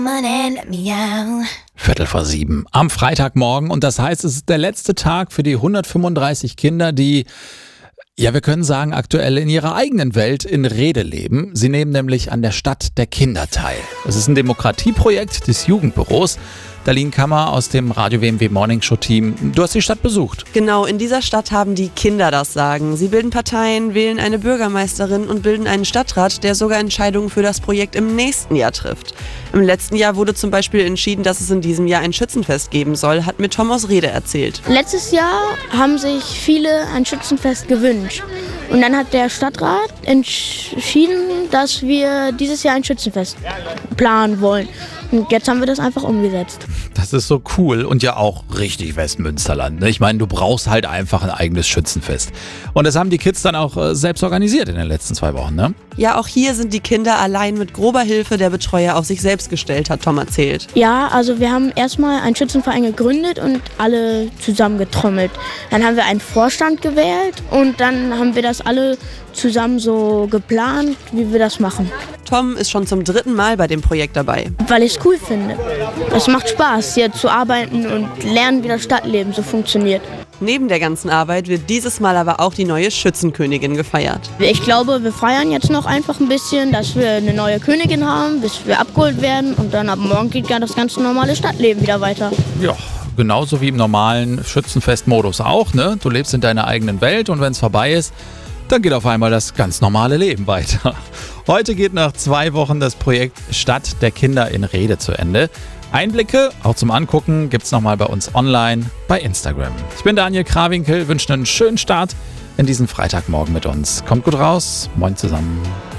7:15 am Freitagmorgen, und das heißt, es ist der letzte Tag für die 135 Kinder, die, ja, wir können sagen, aktuell in ihrer eigenen Welt in Rede leben. Sie nehmen nämlich an der Stadt der Kinder teil. Es ist ein Demokratieprojekt des Jugendbüros. Darlene Kammer aus dem Radio WMW Morning Show Team. Du hast die Stadt besucht. Genau, in dieser Stadt haben die Kinder das Sagen. Sie bilden Parteien, wählen eine Bürgermeisterin und bilden einen Stadtrat, der sogar Entscheidungen für das Projekt im nächsten Jahr trifft. Im letzten Jahr wurde zum Beispiel entschieden, dass es in diesem Jahr ein Schützenfest geben soll, hat mir Tom aus Rede erzählt. Letztes Jahr haben sich viele ein Schützenfest gewünscht. Und dann hat der Stadtrat entschieden, dass wir dieses Jahr ein Schützenfest planen wollen. Und jetzt haben wir das einfach umgesetzt. Das ist so cool und ja auch richtig Westmünsterland. Ne? Ich meine, du brauchst halt einfach ein eigenes Schützenfest. Und das haben die Kids dann auch selbst organisiert in den letzten 2 Wochen, ne? Ja, auch hier sind die Kinder allein mit grober Hilfe der Betreuer auf sich selbst gestellt, hat Tom erzählt. Ja, also wir haben erstmal einen Schützenverein gegründet und alle zusammengetrommelt. Dann haben wir einen Vorstand gewählt und dann haben wir das alle zusammen so geplant, wie wir das machen. Tom ist schon zum 3. Mal bei dem Projekt dabei. Weil ich es cool finde. Es macht Spaß, hier zu arbeiten und lernen, wie das Stadtleben so funktioniert. Neben der ganzen Arbeit wird dieses Mal aber auch die neue Schützenkönigin gefeiert. Ich glaube, wir feiern jetzt noch einfach ein bisschen, dass wir eine neue Königin haben, bis wir abgeholt werden. Und dann ab morgen geht ja das ganze normale Stadtleben wieder weiter. Ja, genauso wie im normalen Schützenfestmodus auch, ne? Du lebst in deiner eigenen Welt und wenn es vorbei ist, dann geht auf einmal das ganz normale Leben weiter. Heute geht nach 2 Wochen das Projekt Stadt der Kinder in Rede zu Ende. Einblicke, auch zum Angucken, gibt's nochmal bei uns online bei Instagram. Ich bin Daniel Krawinkel, wünsche einen schönen Start in diesen Freitagmorgen mit uns. Kommt gut raus, moin zusammen.